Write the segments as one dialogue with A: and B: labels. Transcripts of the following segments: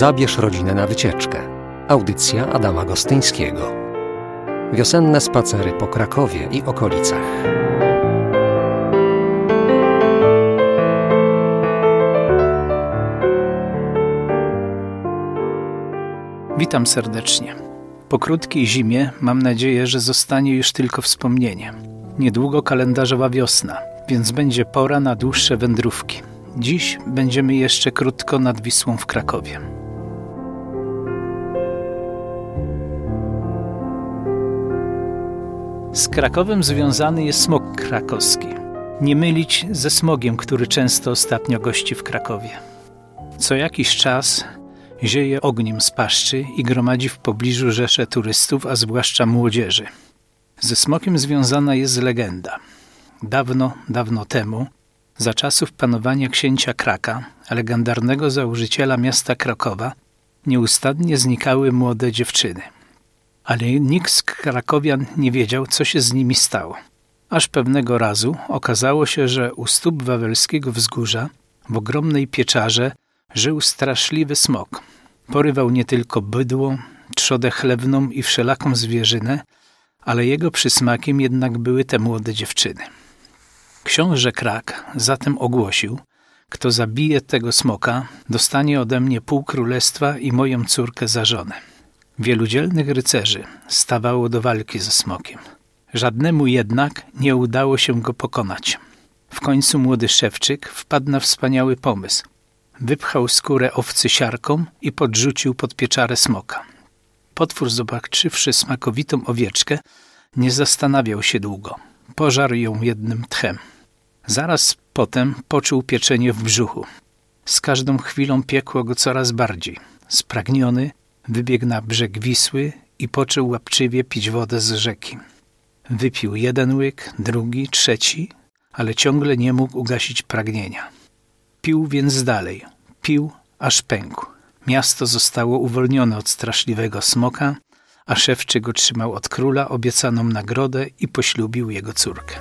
A: Zabierz rodzinę na wycieczkę. Audycja Adama Gostyńskiego. Wiosenne spacery po Krakowie i okolicach.
B: Witam serdecznie. Po krótkiej zimie mam nadzieję, że zostanie już tylko wspomnienie. Niedługo kalendarzowa wiosna, więc będzie pora na dłuższe wędrówki. Dziś będziemy jeszcze krótko nad Wisłą w Krakowie. Z Krakowem związany jest smog krakowski. Nie mylić ze smogiem, który często ostatnio gości w Krakowie. Co jakiś czas zieje ogniem z paszczy i gromadzi w pobliżu rzesze turystów, a zwłaszcza młodzieży. Ze smogiem związana jest legenda. Dawno, dawno temu, za czasów panowania księcia Kraka, legendarnego założyciela miasta Krakowa, nieustannie znikały młode dziewczyny. Ale nikt z krakowian nie wiedział, co się z nimi stało. Aż pewnego razu okazało się, że u stóp wawelskiego wzgórza, w ogromnej pieczarze, żył straszliwy smok. Porywał nie tylko bydło, trzodę chlewną i wszelaką zwierzynę, ale jego przysmakiem jednak były te młode dziewczyny. Książę Krak zatem ogłosił: kto zabije tego smoka, dostanie ode mnie pół królestwa i moją córkę za żonę. Wielu dzielnych rycerzy stawało do walki ze smokiem. Żadnemu jednak nie udało się go pokonać. W końcu młody szewczyk wpadł na wspaniały pomysł. Wypchał skórę owcy siarką i podrzucił pod pieczarę smoka. Potwór, zobaczywszy smakowitą owieczkę, nie zastanawiał się długo. Pożarł ją jednym tchem. Zaraz potem poczuł pieczenie w brzuchu. Z każdą chwilą piekło go coraz bardziej. Spragniony wybiegł na brzeg Wisły i począł łapczywie pić wodę z rzeki. Wypił jeden łyk, drugi, trzeci, ale ciągle nie mógł ugasić pragnienia. Pił więc dalej. Pił, aż pękł. Miasto zostało uwolnione od straszliwego smoka, a szewczyk otrzymał od króla obiecaną nagrodę i poślubił jego córkę.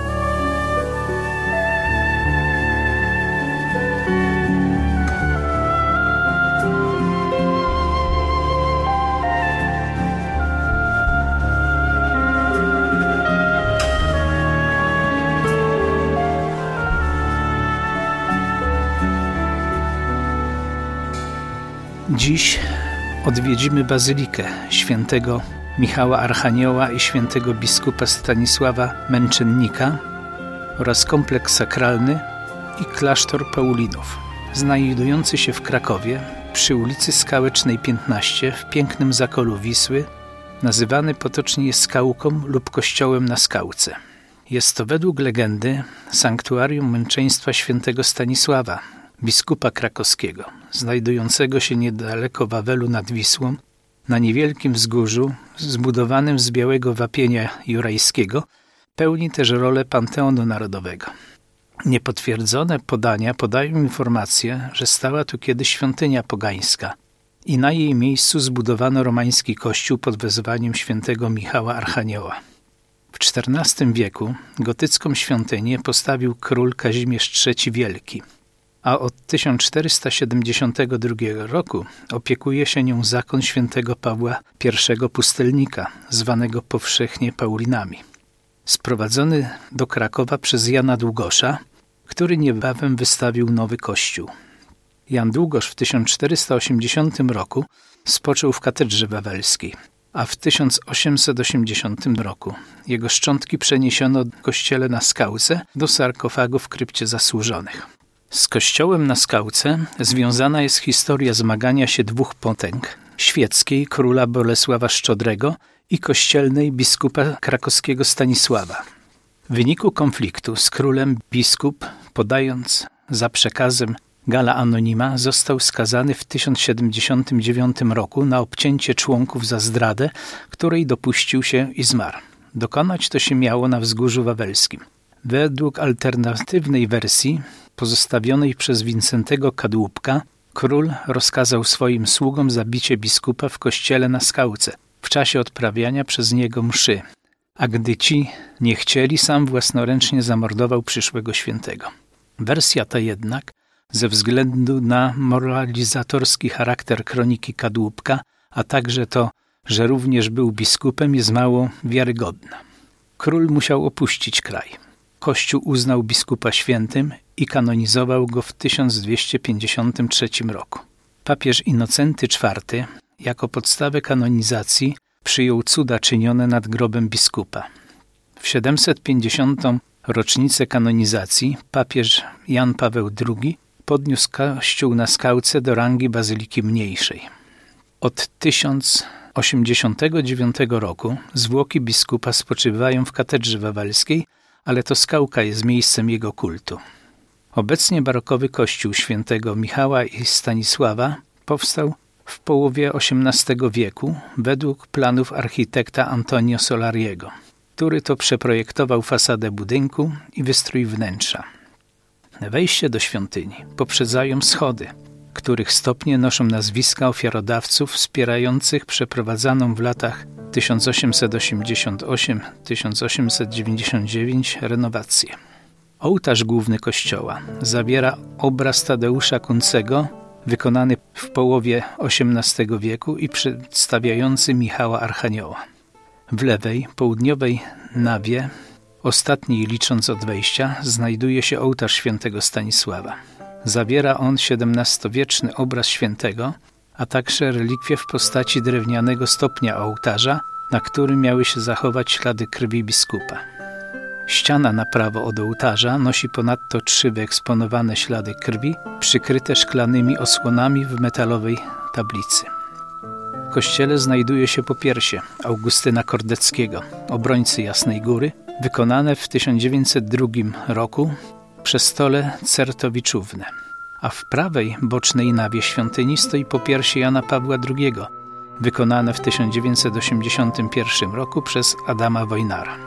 B: Dziś odwiedzimy bazylikę świętego Michała Archanioła i świętego biskupa Stanisława Męczennika oraz kompleks sakralny i klasztor Paulinów, znajdujący się w Krakowie przy ulicy Skałecznej 15 w pięknym zakolu Wisły, nazywany potocznie jest Skałką lub Kościołem na Skałce. Jest to według legendy sanktuarium męczeństwa świętego Stanisława, biskupa krakowskiego, znajdującego się niedaleko Wawelu nad Wisłą, na niewielkim wzgórzu zbudowanym z białego wapienia jurajskiego, pełni też rolę Panteonu Narodowego. Niepotwierdzone podania podają informację, że stała tu kiedyś świątynia pogańska i na jej miejscu zbudowano romański kościół pod wezwaniem świętego Michała Archanioła. W XIV wieku gotycką świątynię postawił król Kazimierz III Wielki, a od 1472 roku opiekuje się nią zakon świętego Pawła I Pustelnika, zwanego powszechnie Paulinami. Sprowadzony do Krakowa przez Jana Długosza, który niebawem wystawił nowy kościół. Jan Długosz w 1480 roku spoczął w katedrze wawelskiej, a w 1880 roku jego szczątki przeniesiono do kościele na Skałce do sarkofagu w krypcie zasłużonych. Z kościołem na Skałce związana jest historia zmagania się dwóch potęg: świeckiej króla Bolesława Szczodrego i kościelnej biskupa krakowskiego Stanisława. W wyniku konfliktu z królem biskup, podając za przekazem Galla Anonima, został skazany w 1079 roku na obcięcie członków za zdradę, której dopuścił się i zmarł. Dokonać to się miało na Wzgórzu Wawelskim. Według alternatywnej wersji, pozostawionej przez Wincentego Kadłubka, król rozkazał swoim sługom zabicie biskupa w kościele na Skałce w czasie odprawiania przez niego mszy, a gdy ci nie chcieli, sam własnoręcznie zamordował przyszłego świętego. Wersja ta jednak ze względu na moralizatorski charakter kroniki Kadłubka, a także to, że również był biskupem, jest mało wiarygodna. Król musiał opuścić kraj. Kościół uznał biskupa świętym i kanonizował go w 1253 roku. Papież Innocenty IV jako podstawę kanonizacji przyjął cuda czynione nad grobem biskupa. W 750. rocznicę kanonizacji papież Jan Paweł II podniósł kościół na Skałce do rangi bazyliki mniejszej. Od 1089 roku zwłoki biskupa spoczywają w katedrze wawelskiej, ale to Skałka jest miejscem jego kultu. Obecnie barokowy kościół świętego Michała i Stanisława powstał w połowie XVIII wieku według planów architekta Antonio Solariego, który to przeprojektował fasadę budynku i wystrój wnętrza. Wejście do świątyni poprzedzają schody, których stopnie noszą nazwiska ofiarodawców wspierających przeprowadzaną w latach 1888-1899 renowację. Ołtarz główny kościoła zawiera obraz Tadeusza Kuncego, wykonany w połowie XVIII wieku i przedstawiający Michała Archanioła. W lewej, południowej nawie, ostatniej licząc od wejścia, znajduje się ołtarz świętego Stanisława. Zawiera on XVII-wieczny obraz świętego, a także relikwie w postaci drewnianego stopnia ołtarza, na którym miały się zachować ślady krwi biskupa. Ściana na prawo od ołtarza nosi ponadto 3 wyeksponowane ślady krwi, przykryte szklanymi osłonami w metalowej tablicy. W kościele znajduje się popiersie Augustyna Kordeckiego, obrońcy Jasnej Góry, wykonane w 1902 roku przy stole Certowiczówny, a w prawej bocznej nawie świątyni stoi popiersie Jana Pawła II, wykonane w 1981 roku przez Adama Wojnara.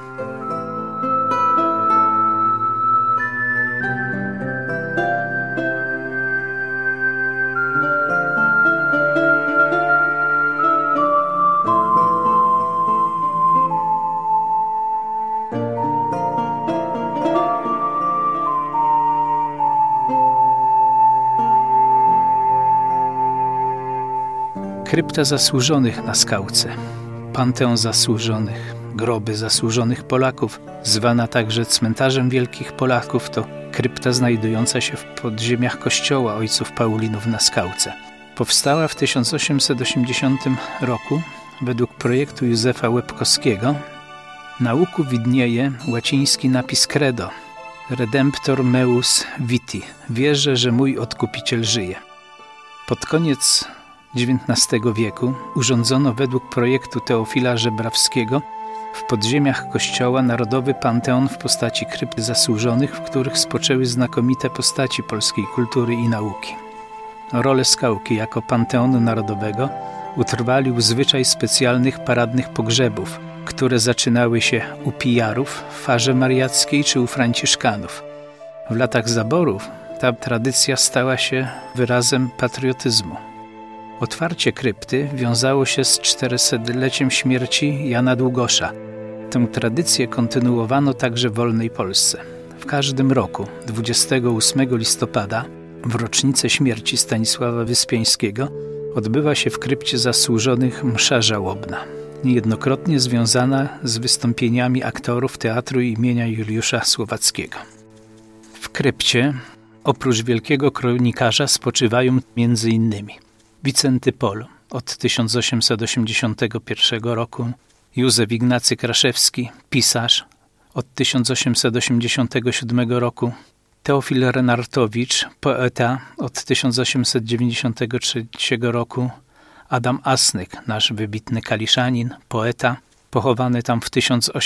B: Krypta zasłużonych na Skałce, Panteon zasłużonych, groby zasłużonych Polaków, zwana także cmentarzem wielkich Polaków, to krypta znajdująca się w podziemiach kościoła ojców Paulinów na Skałce. Powstała w 1880 roku według projektu Józefa Łebkowskiego. Na łuku widnieje łaciński napis Credo, Redemptor meus viti, wierzę, że mój Odkupiciel żyje. Pod koniec XIX wieku urządzono według projektu Teofila Żebrawskiego w podziemiach kościoła narodowy panteon w postaci krypty zasłużonych, w których spoczęły znakomite postaci polskiej kultury i nauki. Rolę Skałki jako panteonu narodowego utrwalił zwyczaj specjalnych paradnych pogrzebów, które zaczynały się u pijarów w farze mariackiej czy u franciszkanów. W latach zaborów ta tradycja stała się wyrazem patriotyzmu. Otwarcie krypty wiązało się z 400-leciem śmierci Jana Długosza. Tę tradycję kontynuowano także w wolnej Polsce. W każdym roku, 28 listopada, w rocznicę śmierci Stanisława Wyspiańskiego, odbywa się w krypcie zasłużonych msza żałobna, niejednokrotnie związana z wystąpieniami aktorów Teatru imienia Juliusza Słowackiego. W krypcie, oprócz wielkiego kronikarza, spoczywają m.in. Wicenty Pol od 1881 roku, Józef Ignacy Kraszewski, pisarz, od 1887 roku, Teofil Renartowicz, poeta, od 1893 roku, Adam Asnyk, nasz wybitny kaliszanin, poeta, pochowany tam w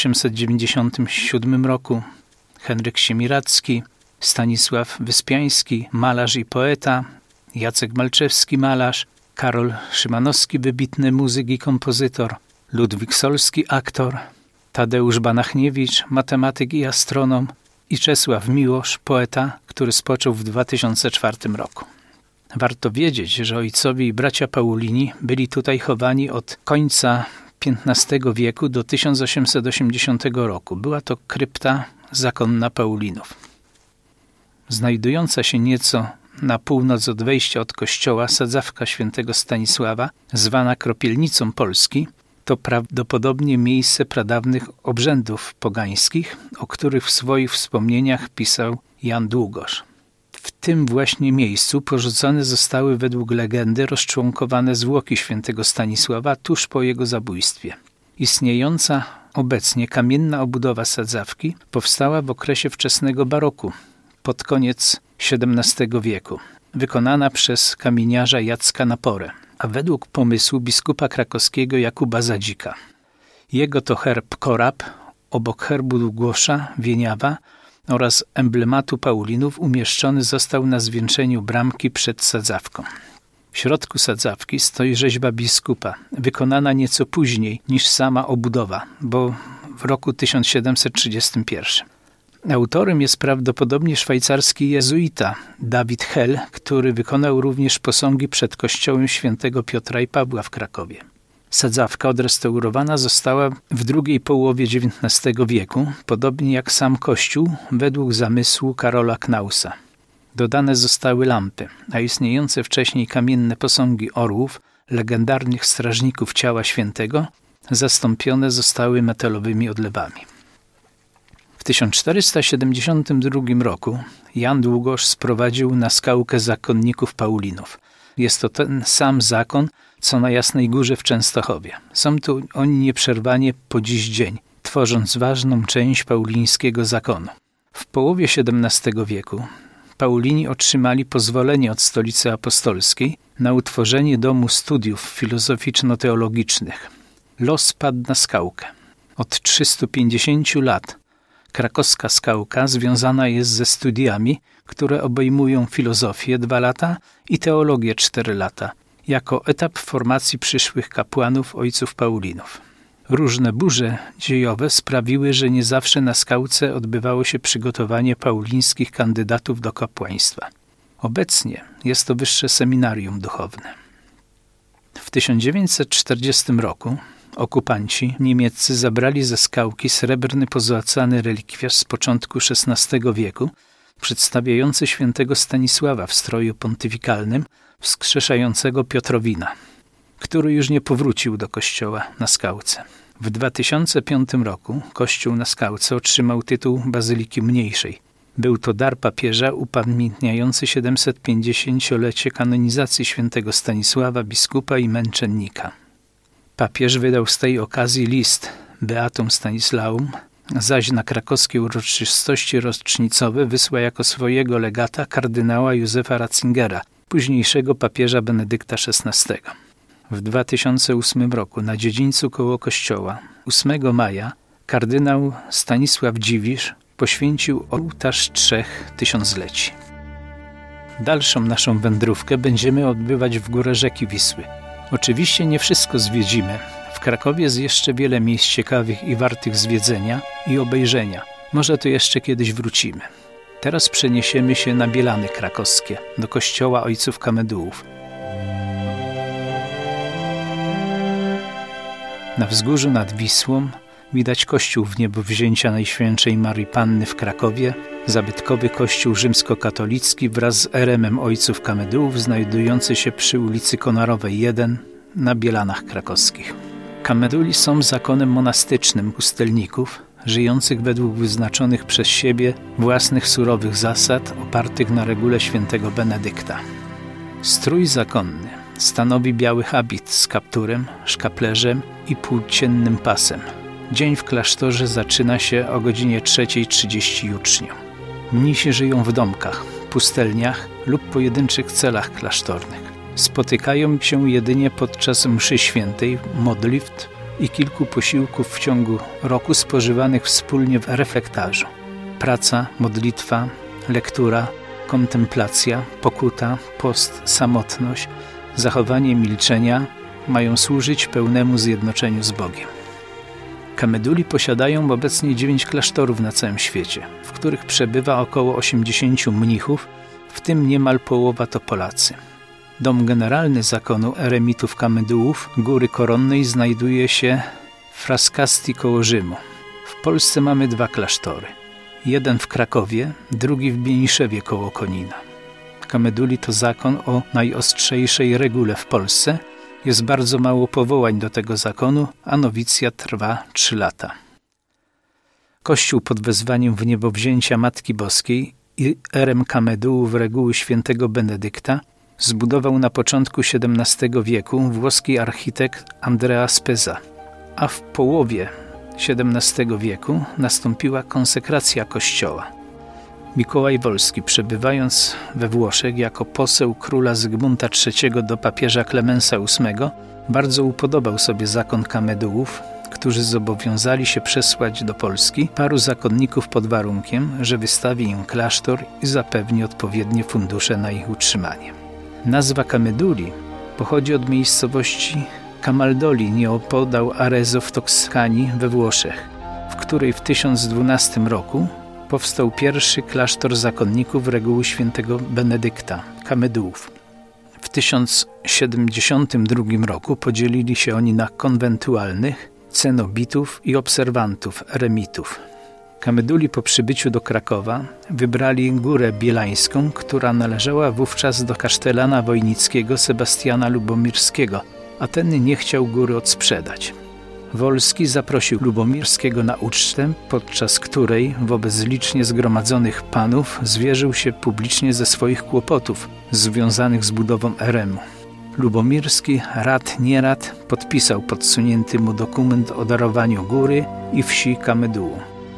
B: 1897 roku, Henryk Siemiradzki, Stanisław Wyspiański, malarz i poeta, Jacek Malczewski, malarz, Karol Szymanowski, wybitny muzyk i kompozytor, Ludwik Solski, aktor, Tadeusz Banachniewicz, matematyk i astronom i Czesław Miłosz, poeta, który spoczął w 2004 roku. Warto wiedzieć, że ojcowie i bracia Paulini byli tutaj chowani od końca XV wieku do 1880 roku. Była to krypta zakonna Paulinów. Znajdująca się nieco na północ od wejścia od kościoła sadzawka świętego Stanisława, zwana Kropielnicą Polski, to prawdopodobnie miejsce pradawnych obrzędów pogańskich, o których w swoich wspomnieniach pisał Jan Długosz. W tym właśnie miejscu porzucone zostały według legendy rozczłonkowane zwłoki świętego Stanisława tuż po jego zabójstwie. Istniejąca obecnie kamienna obudowa sadzawki powstała w okresie wczesnego baroku, pod koniec XVII wieku, wykonana przez kamieniarza Jacka Naporę, a według pomysłu biskupa krakowskiego Jakuba Zadzika. Jego to herb korab, obok herbu Długosza, Wieniawa oraz emblematu Paulinów umieszczony został na zwieńczeniu bramki przed sadzawką. W środku sadzawki stoi rzeźba biskupa, wykonana nieco później niż sama obudowa, bo w roku 1731. Autorem jest prawdopodobnie szwajcarski jezuita David Hell, który wykonał również posągi przed kościołem świętego Piotra i Pawła w Krakowie. Sadzawka odrestaurowana została w drugiej połowie XIX wieku, podobnie jak sam kościół, według zamysłu Karola Knausa. Dodane zostały lampy, a istniejące wcześniej kamienne posągi orłów, legendarnych strażników ciała świętego, zastąpione zostały metalowymi odlewami. W 1472 roku Jan Długosz sprowadził na skałkę zakonników Paulinów. Jest to ten sam zakon, co na Jasnej Górze w Częstochowie. Są tu oni nieprzerwanie po dziś dzień, tworząc ważną część paulińskiego zakonu. W połowie XVII wieku Paulini otrzymali pozwolenie od Stolicy Apostolskiej na utworzenie domu studiów filozoficzno-teologicznych. Los padł na skałkę. Od 350 lat krakowska skałka związana jest ze studiami, które obejmują filozofię 2 lata i teologię 4 lata, jako etap formacji przyszłych kapłanów ojców Paulinów. Różne burze dziejowe sprawiły, że nie zawsze na skałce odbywało się przygotowanie paulińskich kandydatów do kapłaństwa. Obecnie jest to wyższe seminarium duchowne. W 1940 roku okupanci niemieccy zabrali ze skałki srebrny pozłacany relikwiarz z początku XVI wieku, przedstawiający świętego Stanisława w stroju pontyfikalnym, wskrzeszającego Piotrowina, który już nie powrócił do kościoła na skałce. W 2005 roku kościół na skałce otrzymał tytuł Bazyliki Mniejszej. Był to dar papieża upamiętniający 750-lecie kanonizacji świętego Stanisława, biskupa i męczennika. Papież wydał z tej okazji list Beatum Stanislaum, zaś na krakowskie uroczystości rocznicowe wysłał jako swojego legata kardynała Józefa Ratzingera, późniejszego papieża Benedykta XVI. W 2008 roku na dziedzińcu koło kościoła 8 maja kardynał Stanisław Dziwisz poświęcił ołtarz 3 tysiącleci. Dalszą naszą wędrówkę będziemy odbywać w górę rzeki Wisły. Oczywiście nie wszystko zwiedzimy. W Krakowie jest jeszcze wiele miejsc ciekawych i wartych zwiedzenia i obejrzenia. Może tu jeszcze kiedyś wrócimy. Teraz przeniesiemy się na Bielany Krakowskie, do kościoła ojców Kamedułów. Na wzgórzu nad Wisłą widać kościół Wniebowzięcia Najświętszej Maryi Panny w Krakowie, zabytkowy kościół rzymskokatolicki wraz z eremem ojców Kamedułów znajdujący się przy ulicy Konarowej 1 na Bielanach Krakowskich. Kameduli są zakonem monastycznym pustelników, żyjących według wyznaczonych przez siebie własnych surowych zasad opartych na regule świętego Benedykta. Strój zakonny stanowi biały habit z kapturem, szkaplerzem i płóciennym pasem. Dzień w klasztorze zaczyna się o godzinie 3:30 jutrznią. Mnisi żyją w domkach, pustelniach lub pojedynczych celach klasztornych. Spotykają się jedynie podczas mszy świętej, modlitw i kilku posiłków w ciągu roku spożywanych wspólnie w refektarzu. Praca, modlitwa, lektura, kontemplacja, pokuta, post, samotność, zachowanie milczenia mają służyć pełnemu zjednoczeniu z Bogiem. Kameduli posiadają obecnie 9 klasztorów na całym świecie, w których przebywa około 80 mnichów, w tym niemal połowa to Polacy. Dom generalny zakonu eremitów Kamedułów Góry Koronnej znajduje się w Frascati koło Rzymu. W Polsce mamy 2 klasztory. Jeden w Krakowie, drugi w Bieniszewie koło Konina. Kameduli to zakon o najostrzejszej regule w Polsce. Jest bardzo mało powołań do tego zakonu, a nowicjat trwa 3 lata. Kościół pod wezwaniem wniebowzięcia Matki Boskiej i erem Kamedułów reguły świętego Benedykta zbudował na początku XVII wieku włoski architekt Andrea Spezza, a w połowie XVII wieku nastąpiła konsekracja kościoła. Mikołaj Wolski, przebywając we Włoszech jako poseł króla Zygmunta III do papieża Klemensa VIII, bardzo upodobał sobie zakon Kamedułów, którzy zobowiązali się przesłać do Polski paru zakonników pod warunkiem, że wystawi im klasztor i zapewni odpowiednie fundusze na ich utrzymanie. Nazwa Kameduli pochodzi od miejscowości Camaldoli nieopodal Arezzo w Toskanii we Włoszech, w której w 1012 roku powstał pierwszy klasztor zakonników reguły świętego Benedykta, Kamedułów. W 1072 roku podzielili się oni na konwentualnych, cenobitów i obserwantów, eremitów. Kameduli po przybyciu do Krakowa wybrali Górę Bielańską, która należała wówczas do kasztelana wojnickiego Sebastiana Lubomirskiego, a ten nie chciał góry odsprzedać. Wolski zaprosił Lubomirskiego na ucztę, podczas której wobec licznie zgromadzonych panów zwierzył się publicznie ze swoich kłopotów związanych z budową eremu. Lubomirski, rad nie rad, podpisał podsunięty mu dokument o darowaniu góry i wsi Kamedułu.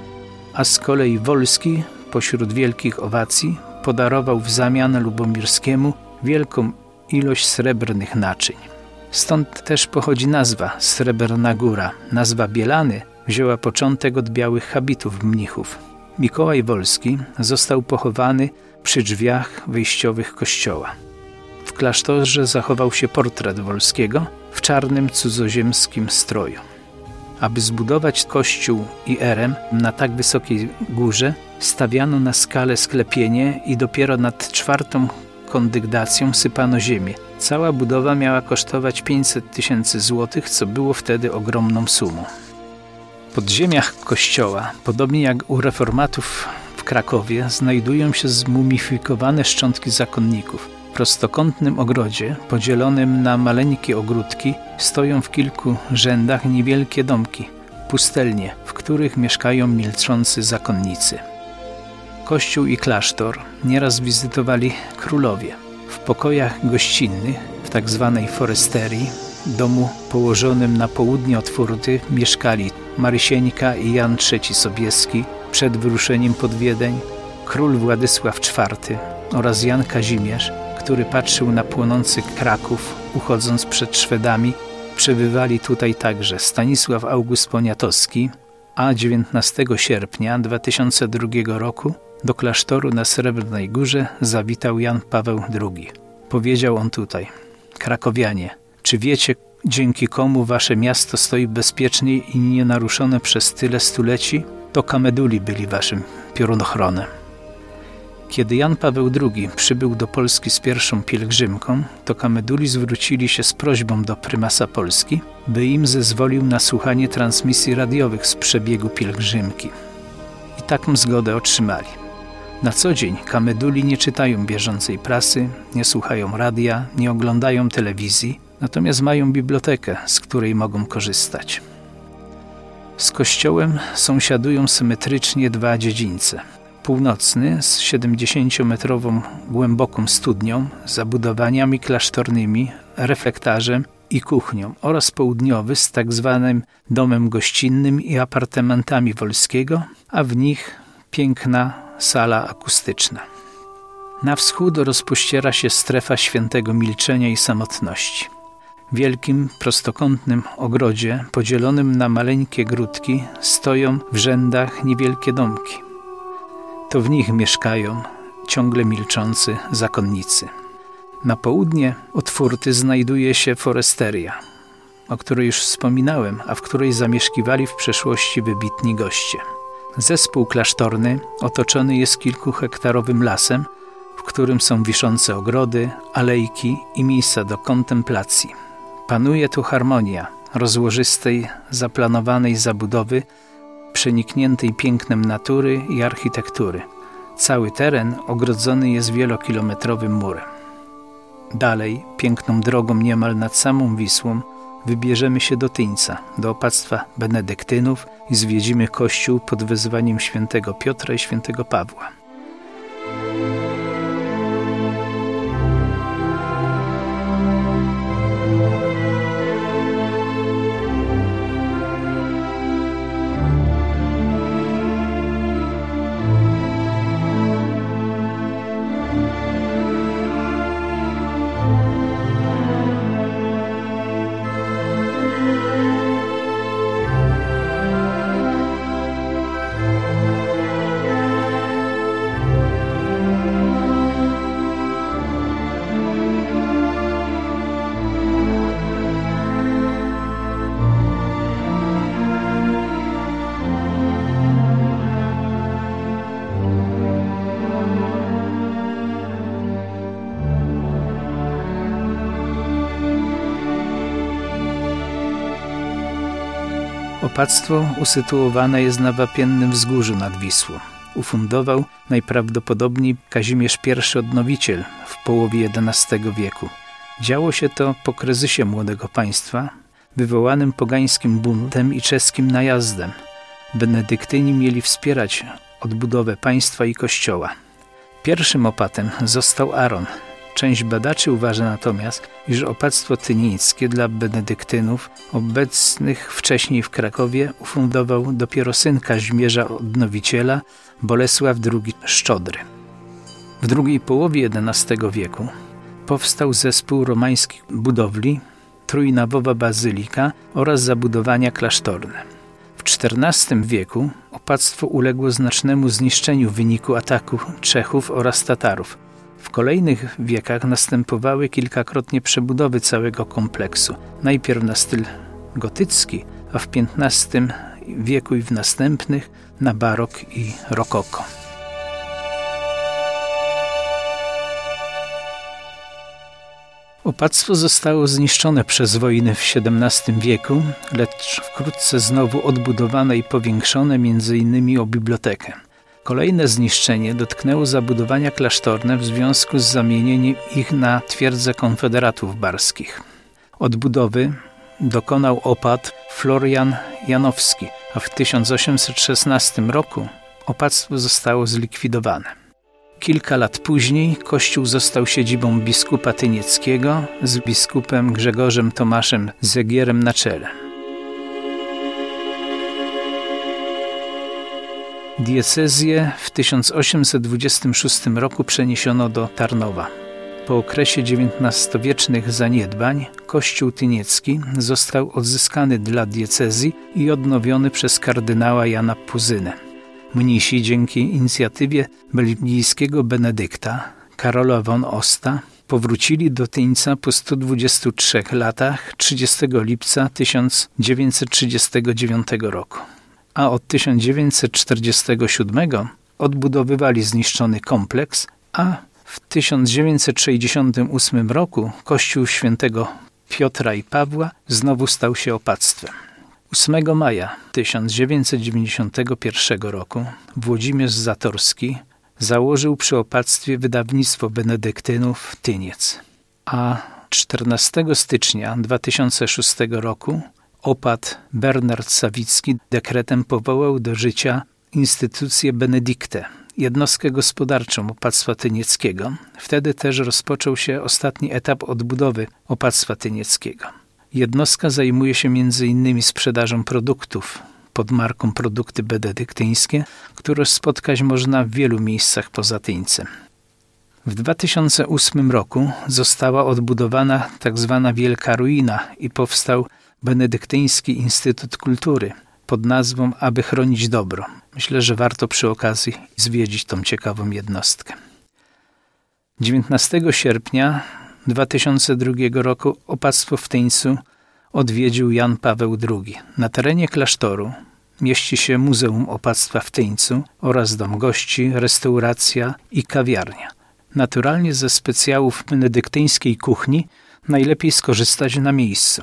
B: A z kolei Wolski, pośród wielkich owacji, podarował w zamian Lubomirskiemu wielką ilość srebrnych naczyń. Stąd też pochodzi nazwa Srebrna Góra. Nazwa Bielany wzięła początek od białych habitów mnichów. Mikołaj Wolski został pochowany przy drzwiach wejściowych kościoła. W klasztorze zachował się portret Wolskiego w czarnym cudzoziemskim stroju. Aby zbudować kościół i erem na tak wysokiej górze, stawiano na skalę sklepienie i dopiero nad 4. kondygnacją sypano ziemię. Cała budowa miała kosztować 500 000 złotych, co było wtedy ogromną sumą. W podziemiach kościoła, podobnie jak u reformatów w Krakowie, znajdują się zmumifikowane szczątki zakonników. W prostokątnym ogrodzie, podzielonym na maleńkie ogródki, stoją w kilku rzędach niewielkie domki, pustelnie, w których mieszkają milczący zakonnicy. Kościół i klasztor nieraz wizytowali królowie. W pokojach gościnnych, w tzw. foresterii, domu położonym na południe od furty, mieszkali Marysieńka i Jan III Sobieski przed wyruszeniem pod Wiedeń, król Władysław IV oraz Jan Kazimierz, który patrzył na płonący Kraków, uchodząc przed Szwedami. Przebywali tutaj także Stanisław August Poniatowski, a 19 sierpnia 2002 roku do klasztoru na Srebrnej Górze zawitał Jan Paweł II. Powiedział on tutaj: Krakowianie, czy wiecie, dzięki komu wasze miasto stoi bezpiecznie i nienaruszone przez tyle stuleci? To Kameduli byli waszym piorunochronem. Kiedy Jan Paweł II przybył do Polski z pierwszą pielgrzymką, to Kameduli zwrócili się z prośbą do prymasa Polski, by im zezwolił na słuchanie transmisji radiowych z przebiegu pielgrzymki. I taką zgodę otrzymali. Na co dzień Kameduli nie czytają bieżącej prasy, nie słuchają radia, nie oglądają telewizji, natomiast mają bibliotekę, z której mogą korzystać. Z kościołem sąsiadują symetrycznie 2 dziedzińce. Północny z 70-metrową głęboką studnią, zabudowaniami klasztornymi, reflektarzem i kuchnią oraz południowy z tak zwanym domem gościnnym i apartamentami Wolskiego, a w nich piękna sala akustyczna. Na wschód rozpościera się strefa świętego milczenia i samotności. W wielkim, prostokątnym ogrodzie, podzielonym na maleńkie gródki, stoją w rzędach niewielkie domki. To w nich mieszkają ciągle milczący zakonnicy. Na południe od furty znajduje się foresteria, o której już wspominałem, a w której zamieszkiwali w przeszłości wybitni goście. Zespół klasztorny otoczony jest kilkuhektarowym lasem, w którym są wiszące ogrody, alejki i miejsca do kontemplacji. Panuje tu harmonia rozłożystej, zaplanowanej zabudowy, przenikniętej pięknem natury i architektury. Cały teren ogrodzony jest wielokilometrowym murem. Dalej, piękną drogą niemal nad samą Wisłą, wybierzemy się do Tyńca, do opactwa benedyktynów i zwiedzimy kościół pod wezwaniem świętego Piotra i świętego Pawła. Opactwo usytuowane jest na wapiennym wzgórzu nad Wisłą. Ufundował najprawdopodobniej Kazimierz I Odnowiciel w połowie XI wieku. Działo się to po kryzysie młodego państwa, wywołanym pogańskim buntem i czeskim najazdem. Benedyktyni mieli wspierać odbudowę państwa i kościoła. Pierwszym opatem został Aaron. Część badaczy uważa natomiast, iż opactwo tynińskie dla benedyktynów obecnych wcześniej w Krakowie ufundował dopiero syn Kazimierza Odnowiciela, Bolesław II Szczodry. W drugiej połowie XI wieku powstał zespół romańskich budowli, trójnawowa bazylika oraz zabudowania klasztorne. W XIV wieku opactwo uległo znacznemu zniszczeniu w wyniku ataku Czechów oraz Tatarów. W kolejnych wiekach następowały kilkakrotnie przebudowy całego kompleksu. Najpierw na styl gotycki, a w XV wieku i w następnych na barok i rokoko. Opactwo zostało zniszczone przez wojny w XVII wieku, lecz wkrótce znowu odbudowane i powiększone m.in. o bibliotekę. Kolejne zniszczenie dotknęło zabudowania klasztorne w związku z zamienieniem ich na twierdzę konfederatów barskich. Odbudowy dokonał opat Florian Janowski, a w 1816 roku opactwo zostało zlikwidowane. Kilka lat później kościół został siedzibą biskupa tynieckiego z biskupem Grzegorzem Tomaszem Zegierem na czele. Diecezję w 1826 roku przeniesiono do Tarnowa. Po okresie XIX-wiecznych zaniedbań kościół tyniecki został odzyskany dla diecezji i odnowiony przez kardynała Jana Puzynę. Mnisi dzięki inicjatywie belgijskiego benedykta Karola von Osta powrócili do Tyńca po 123 latach 30 lipca 1939 roku. A od 1947 odbudowywali zniszczony kompleks, a w 1968 roku kościół świętego Piotra i Pawła znowu stał się opactwem. 8 maja 1991 roku Włodzimierz Zatorski założył przy opactwie wydawnictwo benedyktynów Tyniec, a 14 stycznia 2006 roku opat Bernard Sawicki dekretem powołał do życia instytucję Benedicte, jednostkę gospodarczą opactwa tynieckiego. Wtedy też rozpoczął się ostatni etap odbudowy opactwa tynieckiego. Jednostka zajmuje się m.in. sprzedażą produktów pod marką Produkty Benedyktyńskie, które spotkać można w wielu miejscach poza Tyńcem. W 2008 roku została odbudowana tzw. Wielka Ruina i powstał Benedyktyński Instytut Kultury pod nazwą Aby chronić dobro. Myślę, że warto przy okazji zwiedzić tą ciekawą jednostkę. 19 sierpnia 2002 roku opactwo w Tyńcu odwiedził Jan Paweł II. Na terenie klasztoru mieści się Muzeum Opactwa w Tyńcu oraz dom gości, restauracja i kawiarnia. Naturalnie ze specjałów benedyktyńskiej kuchni najlepiej skorzystać na miejscu.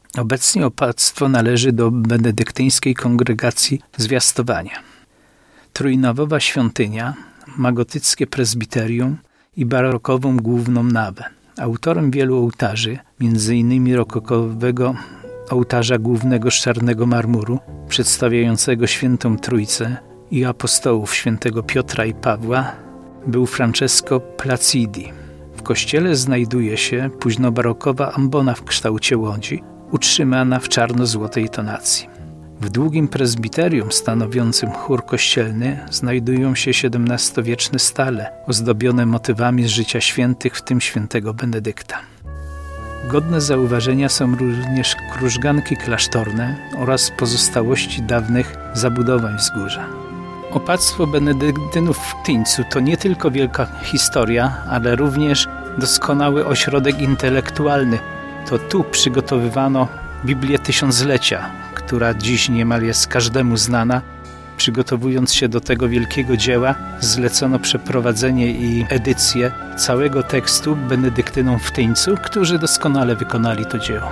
B: Obecnie opactwo należy do benedyktyńskiej kongregacji Zwiastowania. Trójnawowa świątynia ma gotyckie prezbiterium i barokową główną nawę. Autorem wielu ołtarzy, m.in. rokokowego ołtarza głównego z czarnego marmuru, przedstawiającego Świętą Trójcę i apostołów świętego Piotra i Pawła, był Francesco Placidi. W kościele znajduje się późnobarokowa ambona w kształcie łodzi, utrzymana w czarno-złotej tonacji. W długim prezbiterium stanowiącym chór kościelny znajdują się XVII-wieczne stale, ozdobione motywami z życia świętych, w tym świętego Benedykta. Godne zauważenia są również krużganki klasztorne oraz pozostałości dawnych zabudowań wzgórza. Opactwo benedyktynów w Tyńcu to nie tylko wielka historia, ale również doskonały ośrodek intelektualny. To tu przygotowywano Biblię Tysiąclecia, która dziś niemal jest każdemu znana. Przygotowując się do tego wielkiego dzieła, zlecono przeprowadzenie i edycję całego tekstu benedyktynom w Tyńcu, którzy doskonale wykonali to dzieło.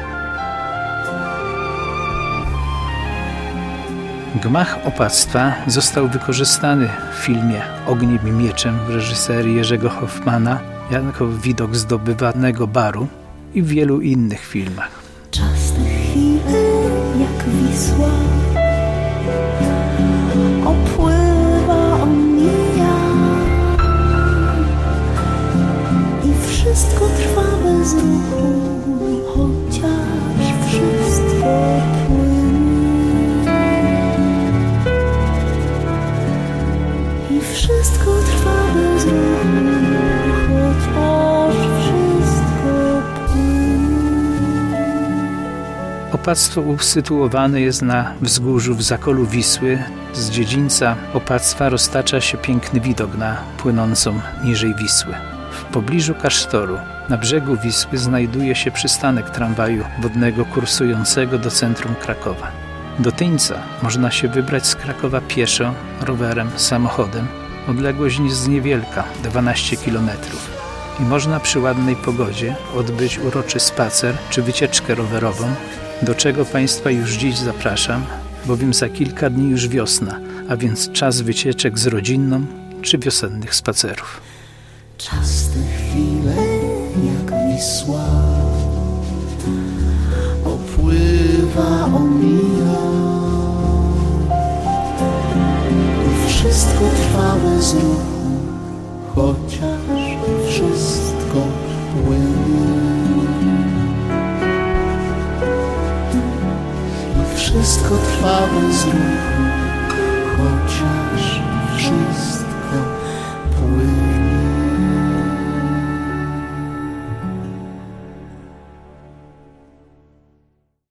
B: Gmach opactwa został wykorzystany w filmie Ogniem i mieczem w reżyserii Jerzego Hoffmana jako widok zdobywanego baru i w wielu innych filmach.
C: Czasne chwile jak Wisła opływa, omija i wszystko trwa bez ruchu, chociaż wszystko płynie. I wszystko trwa bez ruchu, chociaż wszystko płynie.
B: Opactwo usytuowane jest na wzgórzu w zakolu Wisły. Z dziedzińca opactwa roztacza się piękny widok na płynącą niżej Wisły. W pobliżu klasztoru, na brzegu Wisły, znajduje się przystanek tramwaju wodnego kursującego do centrum Krakowa. Do Tyńca można się wybrać z Krakowa pieszo, rowerem, samochodem. Odległość jest niewielka, 12 km. I można przy ładnej pogodzie odbyć uroczy spacer czy wycieczkę rowerową, do czego Państwa już dziś zapraszam, bowiem za kilka dni już wiosna, a więc czas wycieczek z rodzinną czy wiosennych spacerów.
C: Czasne chwile jak Wisła opływa, omija i wszystko trwa bez ruchu, chociaż wszystko płynie. I wszystko trwa bez ruchu,